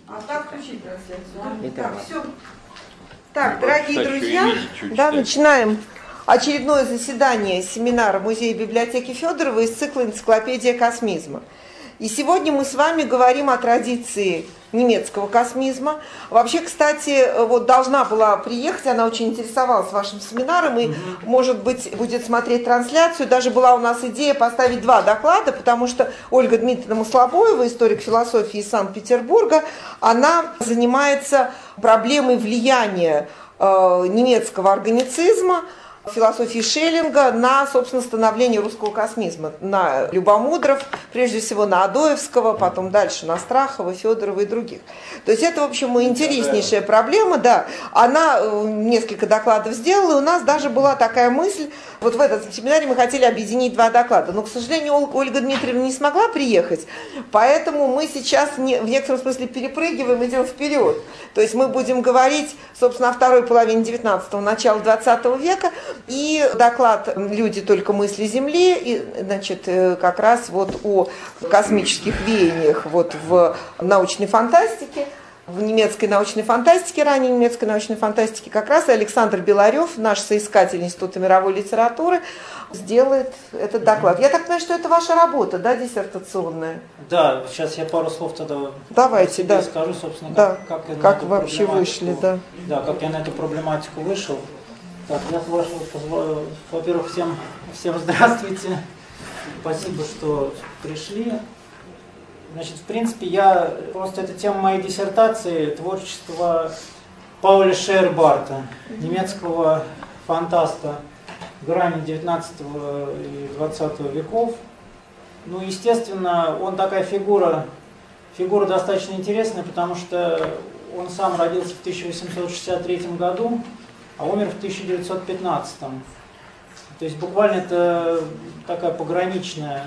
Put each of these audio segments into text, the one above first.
А так включить трансляцию. Так, все. Так, дорогие друзья, начинаем очередное заседание семинара Музея библиотеки Федорова из цикла «Энциклопедия космизма». И сегодня мы с вами говорим о традиции немецкого космизма. Вообще, кстати, вот должна была приехать, она очень интересовалась вашим семинаром и, может быть, будет смотреть трансляцию. Даже была у нас идея поставить два доклада, потому что Ольга Дмитриевна Маслобоева, историк философии из Санкт-Петербурга, она занимается проблемой влияния немецкого органицизма, философии Шеллинга на, собственно, становление русского космизма, на Любомудров, прежде всего на Адоевского, потом дальше на Страхова, Федорова и других. То есть это, в общем, интереснейшая проблема, да. Она несколько докладов сделала, и у нас даже была такая мысль, вот в этом семинаре мы хотели объединить два доклада, но, к сожалению, Ольга Дмитриевна не смогла приехать, поэтому мы сейчас в некотором смысле перепрыгиваем, идем вперед. То есть мы будем говорить, собственно, о второй половине 19-го, начала 20 века, и доклад «Люди, только мысли Земли», и, значит, как раз вот о космических веяниях вот в научной фантастике, в немецкой научной фантастике, ранней немецкой научной фантастике, как раз и Александр Беларев, наш соискатель Института мировой литературы, сделает этот доклад. Я так понимаю, что это ваша работа, да, диссертационная? Да, сейчас я пару слов тогда давайте, да. скажу, собственно, да. как вообще вышли, да. Да, как я на эту проблематику вышел. Так, я с вашего позволю, во-первых, всем здравствуйте. Спасибо, что пришли. Значит, в принципе, это тема моей диссертации, творчество Пауля Шейербарта, немецкого фантаста грани 19 и 20 веков. Ну, естественно, он такая фигура достаточно интересная, потому что он сам родился в 1863 году, а умер в 1915. То есть буквально это такая пограничная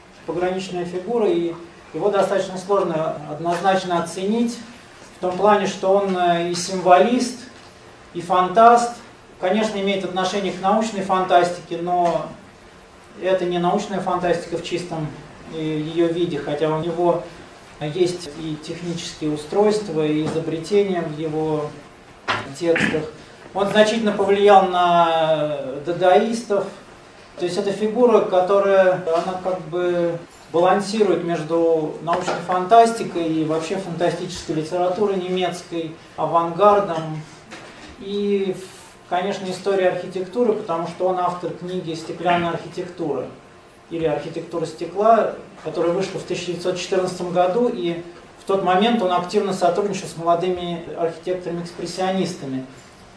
фигура, и его достаточно сложно однозначно оценить, в том плане, что он и символист, и фантаст. Конечно, имеет отношение к научной фантастике, но это не научная фантастика в чистом ее виде, хотя у него есть и технические устройства, и изобретения в его текстах. Он значительно повлиял на дадаистов. То есть это фигура, которая, она как бы балансирует между научной фантастикой и вообще фантастической литературой немецкой, авангардом и, конечно, историей архитектуры, потому что он автор книги «Стеклянная архитектура» или «Архитектура стекла», которая вышла в 1914 году, и в тот момент он активно сотрудничал с молодыми архитекторами-экспрессионистами.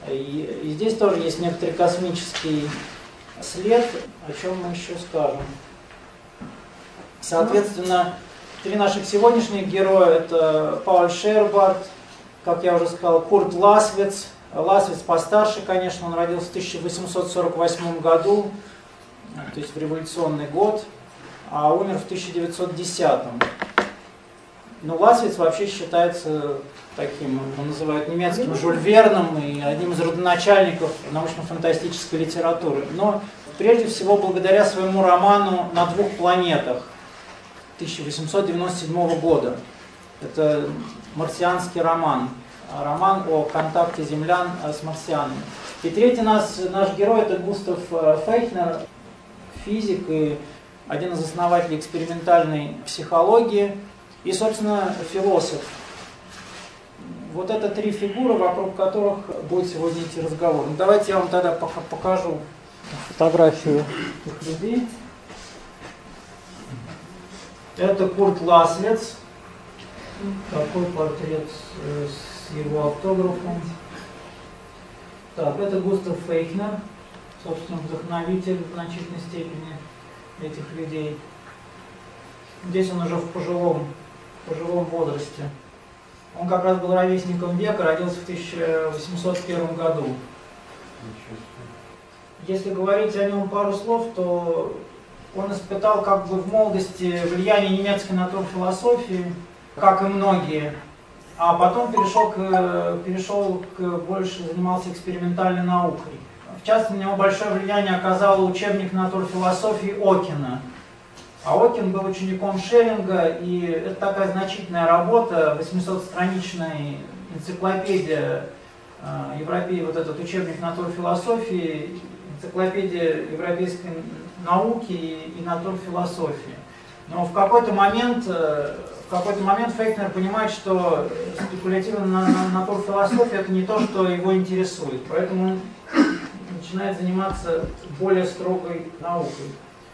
И здесь тоже есть некоторый космический след, о чем мы еще скажем. Соответственно, три наших сегодняшних героя – это Пауль Шейербарт, как я уже сказал, Курт Ласвец. Ласвец постарше, конечно, он родился в 1848 году, то есть в революционный год, а умер в 1910. Но Ласвец вообще считается таким, он называют немецким Жюль Верном и одним из родоначальников научно-фантастической литературы. Но прежде всего благодаря своему роману «На двух планетах» 1897 года. Это марсианский роман о контакте землян с марсианами. И третий наш герой – это Густав Фейхнер, физик и один из основателей экспериментальной психологии и, собственно, философ. Вот это три фигуры, вокруг которых будет сегодня идти разговор. Ну, давайте я вам тогда покажу фотографию этих людей. Это Курт Ласвец. Такой портрет с его автографом. Так, это Густав Фейхнер, собственно, вдохновитель в значительной степени этих людей. Здесь он уже в пожилом возрасте. Он как раз был ровесником века, родился в 1801 году. Если говорить о нем пару слов, то он испытал как бы в молодости влияние немецкой натурфилософии, как и многие, а потом больше занимался экспериментальной наукой. В частности, на него большое влияние оказал учебник натурфилософии Окена. Окин был учеником Шеллинга, и это такая значительная работа, 800-страничная энциклопедия Европеи, вот этот учебник натурфилософии, энциклопедия европейской науки и натурфилософии. Но в какой-то момент Фейхтнер понимает, что спекулятивная натурфилософия это не то, что его интересует, поэтому он начинает заниматься более строгой наукой.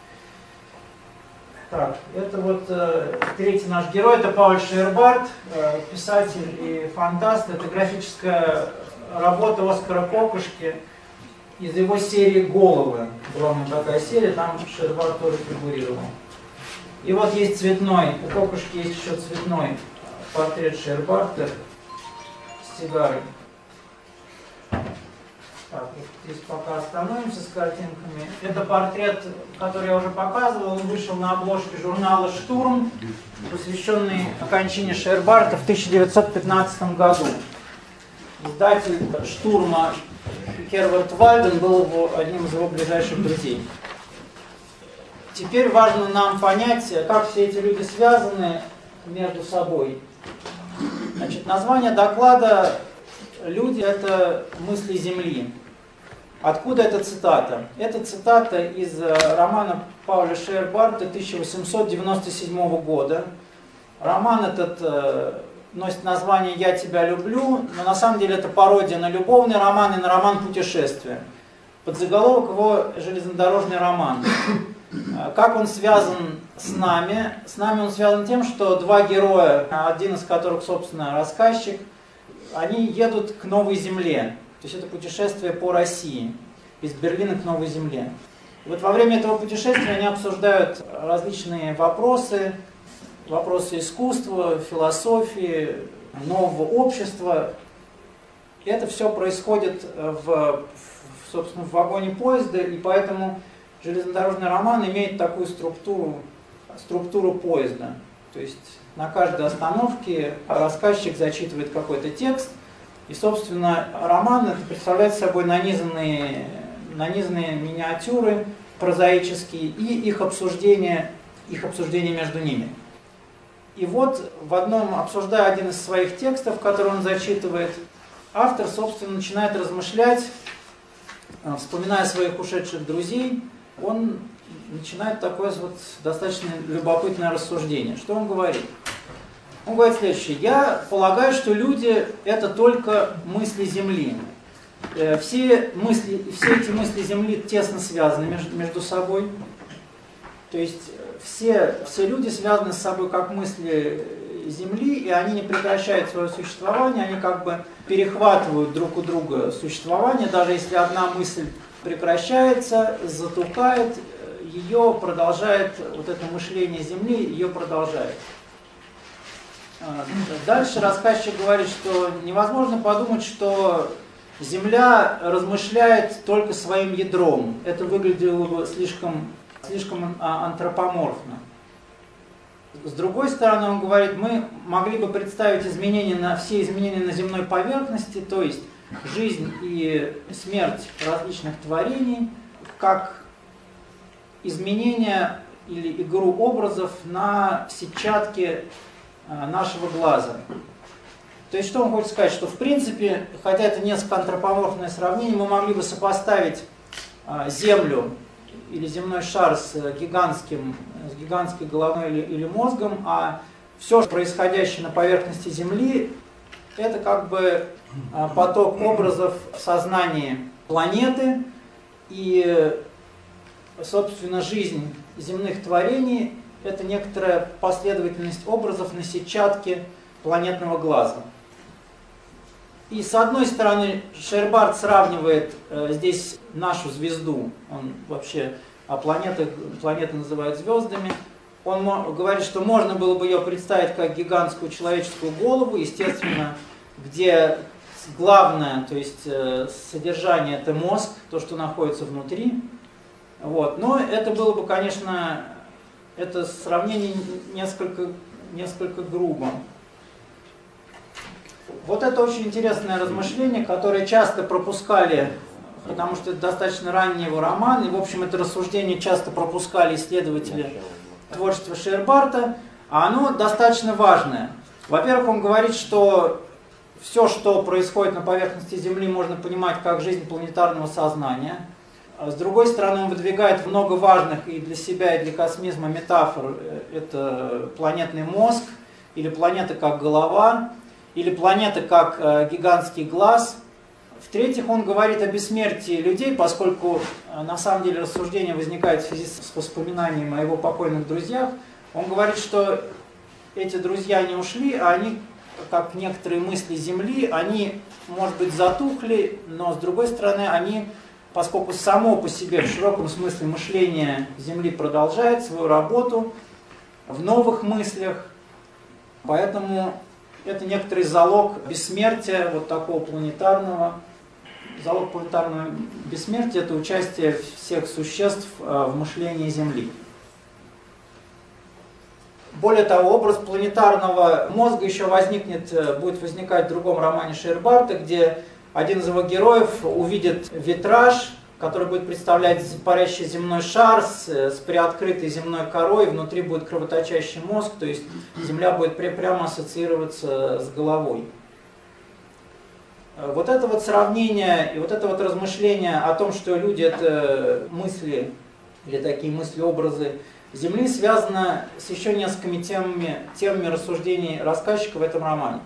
Так, это вот третий наш герой, это Пауль Шейербард, писатель и фантаст. Это графическая работа Оскара Кокушки из его серии «Головы». Была у него такая серия, там Шейербард тоже фигурировал. И вот есть цветной, у Кокушки есть еще цветной портрет Шейербарда с сигарой. Так, вот здесь пока остановимся с картинками. Это портрет, который я уже показывал, он вышел на обложке журнала «Штурм», посвященный кончине Шейербарда в 1915 году. Издатель «Штурма» Хервард Вальден был одним из его ближайших друзей. Теперь важно нам понять, как все эти люди связаны между собой. Значит, название доклада «Люди» — это мысли Земли. Откуда эта цитата? Это цитата из романа Пауля Шейербарда 1897 года. Роман этот носит название «Я тебя люблю», но на самом деле это пародия на любовный роман и на роман «Путешествие». Подзаголовок его «Железнодорожный роман». Как он связан с нами? С нами он связан тем, что два героя, один из которых, собственно, рассказчик, они едут к Новой Земле. То есть это путешествие по России, из Берлина к Новой Земле. И вот во время этого путешествия они обсуждают различные вопросы искусства, философии, нового общества. И это все происходит собственно, в вагоне поезда, и поэтому железнодорожный роман имеет такую структуру поезда. То есть на каждой остановке рассказчик зачитывает какой-то текст, и, собственно, роман это представляет собой нанизанные миниатюры прозаические и их обсуждение между ними. И вот обсуждая один из своих текстов, который он зачитывает, автор, собственно, начинает размышлять, вспоминая своих ушедших друзей, он начинает такое вот достаточно любопытное рассуждение. Что он говорит? Он говорит следующее. Я полагаю, что люди – это только мысли Земли. Все эти мысли Земли тесно связаны между собой. То есть все люди связаны с собой как мысли Земли, и они не прекращают свое существование, они как бы перехватывают друг у друга существование, даже если одна мысль прекращается, затухает, ее продолжает, вот это мышление Земли ее продолжает. Дальше рассказчик говорит, что невозможно подумать, что Земля размышляет только своим ядром. Это выглядело бы слишком антропоморфно. С другой стороны, он говорит, мы могли бы представить все изменения на земной поверхности, то есть жизнь и смерть различных творений, как изменение или игру образов на сетчатке нашего глаза. То есть, что он хочет сказать? Что, в принципе, хотя это несколько антропоморфное сравнение, мы могли бы сопоставить Землю или земной шар с гигантской головой или мозгом, а все происходящее на поверхности Земли – это как бы поток образов в сознании планеты, и, собственно, жизнь земных творений – это некоторая последовательность образов на сетчатке планетного глаза. И с одной стороны, Шейербард сравнивает здесь нашу звезду, он вообще планеты называет звездами. Он говорит, что можно было бы ее представить как гигантскую человеческую голову, естественно, где главное, то есть содержание, это мозг, то, что находится внутри. Вот. Но это было бы, конечно, это сравнение несколько грубо. Вот это очень интересное размышление, которое часто пропускали, потому что это достаточно ранний его роман, и, в общем, это рассуждение часто пропускали исследователи творчество Шейербарта, а оно достаточно важное. Во-первых, он говорит, что все, что происходит на поверхности Земли, можно понимать как жизнь планетарного сознания. С другой стороны, он выдвигает много важных и для себя, и для космизма метафор. Это планетный мозг, или планета как голова, или планета как гигантский глаз. В-третьих, он говорит о бессмертии людей, поскольку на самом деле рассуждение возникает в связи с воспоминанием о его покойных друзьях. Он говорит, что эти друзья не ушли, а они, как некоторые мысли Земли, они, может быть, затухли, но с другой стороны, они, поскольку само по себе в широком смысле мышление Земли продолжает свою работу в новых мыслях, поэтому это некоторый залог бессмертия, вот такого планетарного. Залог планетарного бессмертия – это участие всех существ в мышлении Земли. Более того, образ планетарного мозга еще будет возникать в другом романе Шейербарта, где один из его героев увидит витраж, который будет представлять парящий земной шар с приоткрытой земной корой, внутри будет кровоточащий мозг, то есть Земля будет прямо ассоциироваться с головой. Вот это вот сравнение и вот это вот размышление о том, что люди это мысли или такие мысли-образы Земли, связано с еще несколькими темами рассуждений рассказчика в этом романе.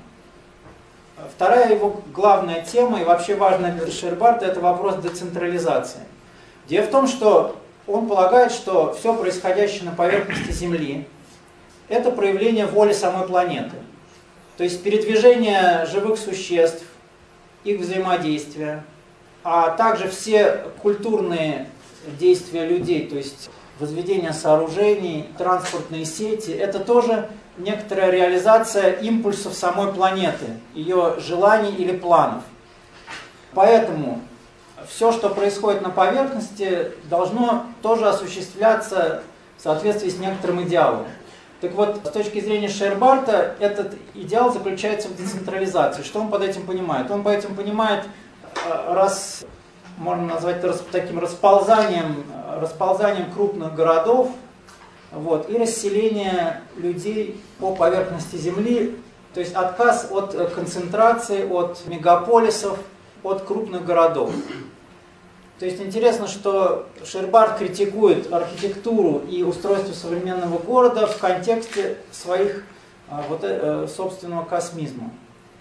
Вторая его главная тема и вообще важная для Шейербарта – это вопрос децентрализации. Дело в том, что он полагает, что все происходящее на поверхности Земли – это проявление воли самой планеты. То есть передвижение живых существ, их взаимодействия, а также все культурные действия людей, то есть возведение сооружений, транспортные сети – это тоже некоторая реализация импульсов самой планеты, ее желаний или планов. Поэтому все, что происходит на поверхности, должно тоже осуществляться в соответствии с некоторым идеалом. Так вот, с точки зрения Шейербарта, этот идеал заключается в децентрализации. Что он под этим понимает? Он под этим понимает, можно назвать таким расползанием крупных городов, и расселение людей по поверхности Земли, то есть отказ от концентрации, от мегаполисов, от крупных городов. То есть интересно, что Шейербарт критикует архитектуру и устройство современного города в контексте своих собственного космизма.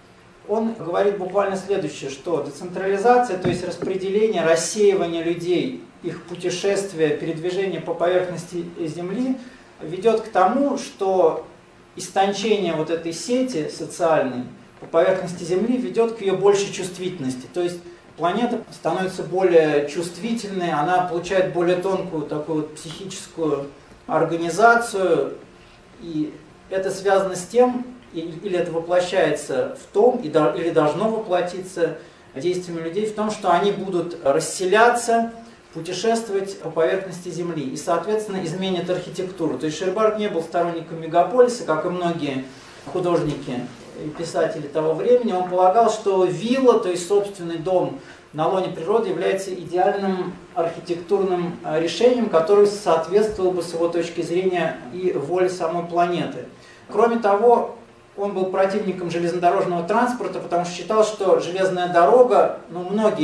Он говорит буквально следующее, что децентрализация, то есть распределение, рассеивание людей, их путешествия, передвижение по поверхности Земли ведет к тому, что истончение вот этой сети социальной по поверхности Земли ведет к ее большей чувствительности. То есть планета становится более чувствительной, она получает более тонкую такую вот психическую организацию, и это связано с тем, или это воплощается в том, или должно воплотиться действиями людей в том, что они будут расселяться, путешествовать по поверхности Земли и, соответственно, изменят архитектуру. То есть Шейербарт не был сторонником мегаполиса, как и многие художники и писатели того времени. Он полагал, что вилла, то есть собственный дом на лоне природы, является идеальным архитектурным решением, которое соответствовало бы с его точки зрения и воле самой планеты. Кроме того, он был противником железнодорожного транспорта, потому что считал, что железная дорога, у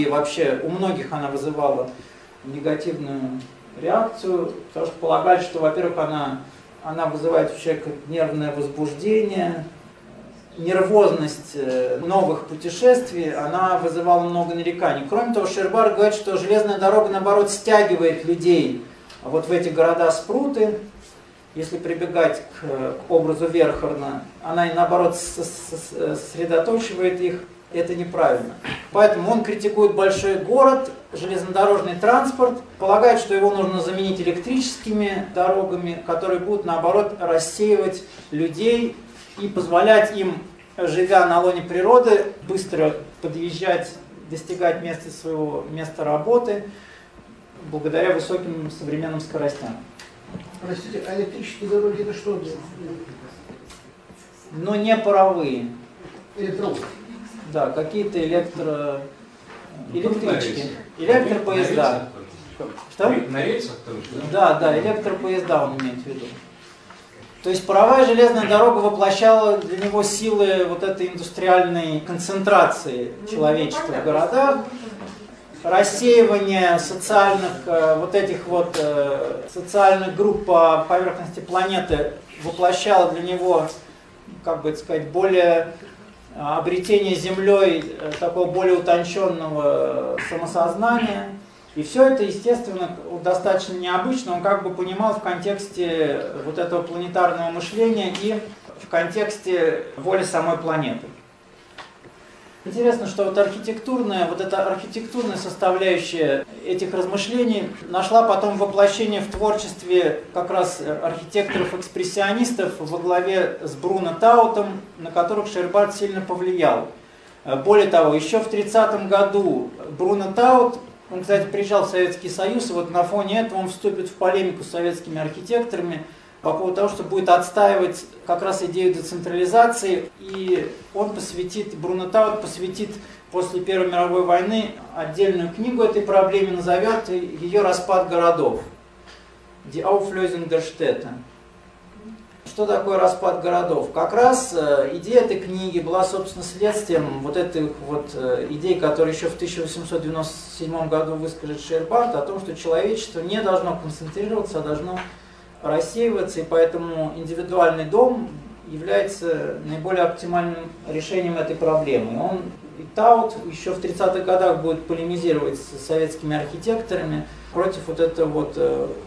многих она вызывала негативную реакцию, потому что полагали, что, во-первых, она вызывает у человека нервное возбуждение, нервозность новых путешествий, она вызывала много нареканий. Кроме того, Шейербарт говорит, что железная дорога, наоборот, стягивает людей в эти города-спруты. Если прибегать к образу Верхорна, она, наоборот, сосредоточивает их. Это неправильно. Поэтому он критикует большой город, железнодорожный транспорт, полагает, что его нужно заменить электрическими дорогами, которые будут, наоборот, рассеивать людей и позволять им, живя на лоне природы, быстро подъезжать, достигать места работы, благодаря высоким современным скоростям. Простите, а электрические дороги это что? Но не паровые. Электровозы. Да, какие-то электрические. Электропоезда. Что? На рельсах? Да, электропоезда он имеет в виду. То есть паровая железная дорога воплощала для него силы вот этой индустриальной концентрации человечества в городах, рассеивание социальных социальных групп по поверхности планеты воплощало для него, как бы сказать, более обретение Землей такого более утонченного самосознания. И все это, естественно, достаточно необычно. Он как бы понимал в контексте вот этого планетарного мышления и в контексте воли самой планеты. Интересно, что вот эта архитектурная составляющая этих размышлений нашла потом воплощение в творчестве как раз архитекторов-экспрессионистов во главе с Бруно Таутом, на которых Шейербард сильно повлиял. Более того, еще в 1930 году Бруно Таут, он, кстати, приезжал в Советский Союз, и вот на фоне этого он вступит в полемику с советскими архитекторами по поводу того, что будет отстаивать как раз идею децентрализации, и Бруно Таут посвятит после Первой мировой войны отдельную книгу этой проблеме, назовет ее «Распад городов» «Die Auflösung der Städte». Что такое распад городов? Как раз идея этой книги была, собственно, следствием вот этой вот идеи, которую еще в 1897 году выскажет Шейербард, о том, что человечество не должно концентрироваться, а должно рассеиваться, и поэтому индивидуальный дом является наиболее оптимальным решением этой проблемы. И Таут еще в 30-х годах будет полемизировать с советскими архитекторами против вот этого вот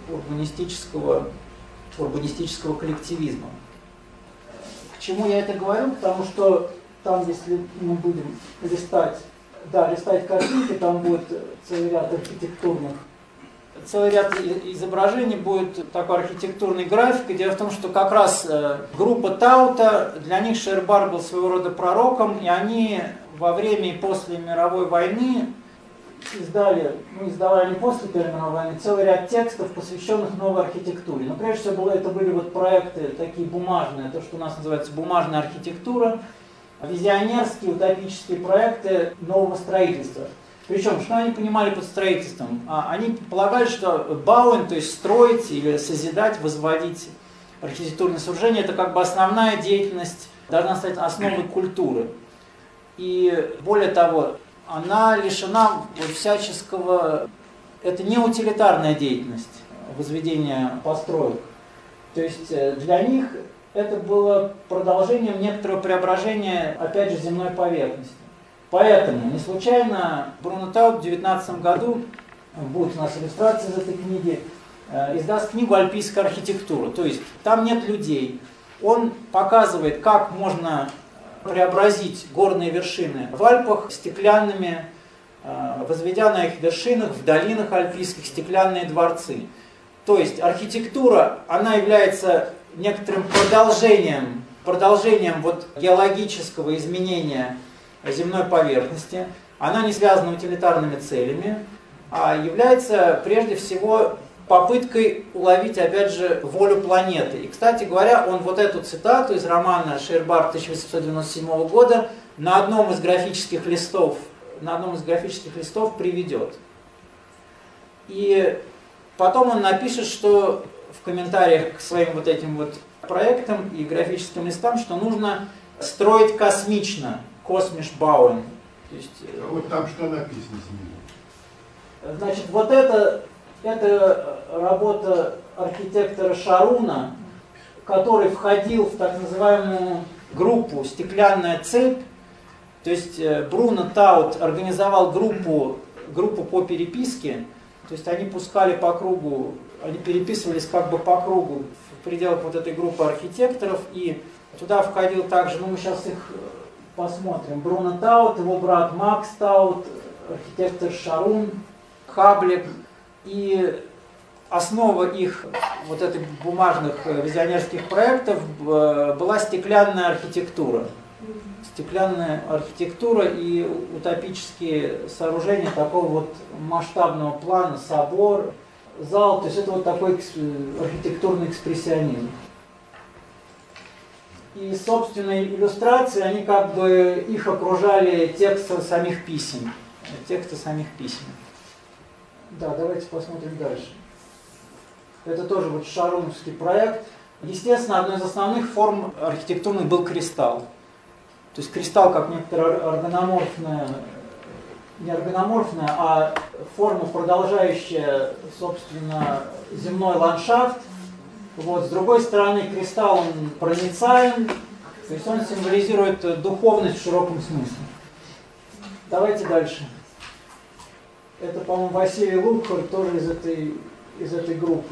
урбанистического коллективизма. К чему я это говорю? Потому что там, если мы будем листать картинки, там будет целый ряд изображений, будет такой архитектурный график. И дело в том, что как раз группа Таута, для них Шейербард был своего рода пророком, и они во время и после мировой войны издавали после Первой мировой войны целый ряд текстов, посвященных новой архитектуре. Но прежде всего это были вот проекты такие бумажные, то, что у нас называется бумажная архитектура, визионерские, утопические проекты нового строительства. Причем, что они понимали под строительством? Они полагали, что bauen, то есть строить или созидать, возводить архитектурные сооружения, это как бы основная деятельность, должна стать основой культуры. И более того, она лишена всяческого... Это не утилитарная деятельность, возведение построек. То есть для них это было продолжением некоторого преображения, опять же, земной поверхности. Поэтому не случайно Бруно Таут в 19 году, будет у нас иллюстрация из этой книги, издаст книгу «Альпийская архитектура». То есть там нет людей. Он показывает, как можно преобразить горные вершины в Альпах стеклянными, возведя на их вершинах, в долинах альпийских, стеклянные дворцы. То есть архитектура, она является некоторым продолжением вот геологического изменения земной поверхности. Она не связана утилитарными целями, а является прежде всего попыткой уловить, опять же, волю планеты. И, кстати говоря, он вот эту цитату из романа Шейербард 1897 года на одном из графических листов приведет. И потом он напишет, что в комментариях к своим вот этим вот проектам и графическим листам, что нужно строить космично, космиш bauen. То есть, вот там что написано снизу? Значит, вот это работа архитектора Шаруна, который входил в так называемую группу «Стеклянная цепь». То есть Бруно Таут организовал группу по переписке. То есть они пускали по кругу, они переписывались как бы по кругу в пределах вот этой группы архитекторов. И туда входил также, мы сейчас их посмотрим, Бруно Таут, его брат Макс Таут, архитектор Шарун, Хаблик. И основа их вот этих бумажных визионерских проектов была стеклянная архитектура. Стеклянная архитектура и утопические сооружения такого вот масштабного плана, собор, зал, то есть это вот такой архитектурный экспрессионизм. И собственные иллюстрации, они как бы их окружали тексты самих писем. Да, давайте посмотрим дальше. Это тоже вот шаруновский проект. Естественно, одной из основных форм архитектурных был кристалл. То есть кристалл как некоторая органоморфная, не органоморфная, а форма, продолжающая, собственно, земной ландшафт. Вот. С другой стороны, кристалл он проницаем, то есть он символизирует духовность в широком смысле. Давайте дальше. Это, по-моему, Василий Лукхар, тоже из этой группы.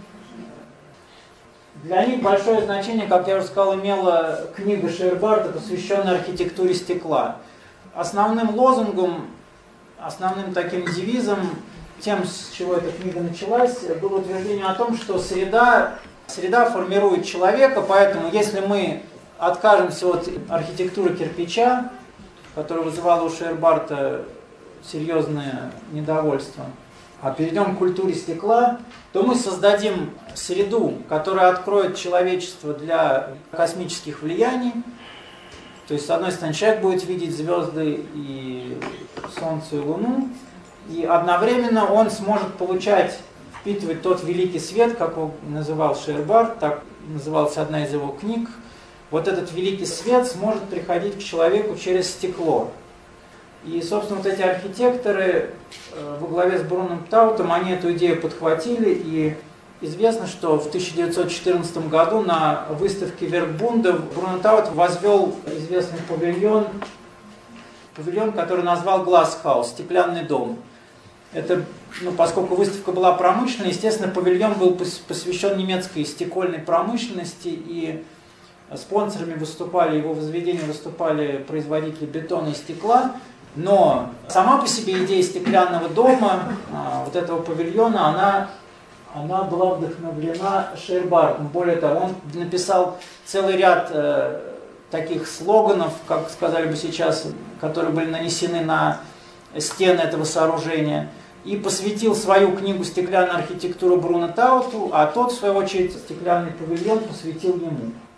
Для них большое значение, как я уже сказал, имела книга Шейербарта, посвященная архитектуре стекла. Основным лозунгом, основным таким девизом, тем, с чего эта книга началась, было утверждение о том, что среда формирует человека, поэтому если мы откажемся от архитектуры кирпича, которая вызывала у Шейербарта серьезное недовольство, а перейдем к культуре стекла, то мы создадим среду, которая откроет человечество для космических влияний. То есть, с одной стороны, человек будет видеть звезды и Солнце и Луну, и одновременно он сможет впитывать тот великий свет, как его называл Шейербарт, так называлась одна из его книг. Вот этот великий свет сможет приходить к человеку через стекло. И, собственно, вот эти архитекторы во главе с Бруном Таутом, они эту идею подхватили, и известно, что в 1914 году на выставке Веркбунда Бруно Таут возвел известный павильон, который назвал Glasshouse, стеклянный дом. Это, поскольку выставка была промышленной, естественно, павильон был посвящен немецкой стекольной промышленности, и спонсорами его возведения выступали производители бетона и стекла. Но сама по себе идея стеклянного дома, вот этого павильона, она была вдохновлена Шейербартом. Более того, он написал целый ряд таких слоганов, как сказали бы сейчас, которые были нанесены на стены этого сооружения, и посвятил свою книгу «Стеклянная архитектура» Бруно Тауту, а тот, в свою очередь, стеклянный павильон посвятил ему.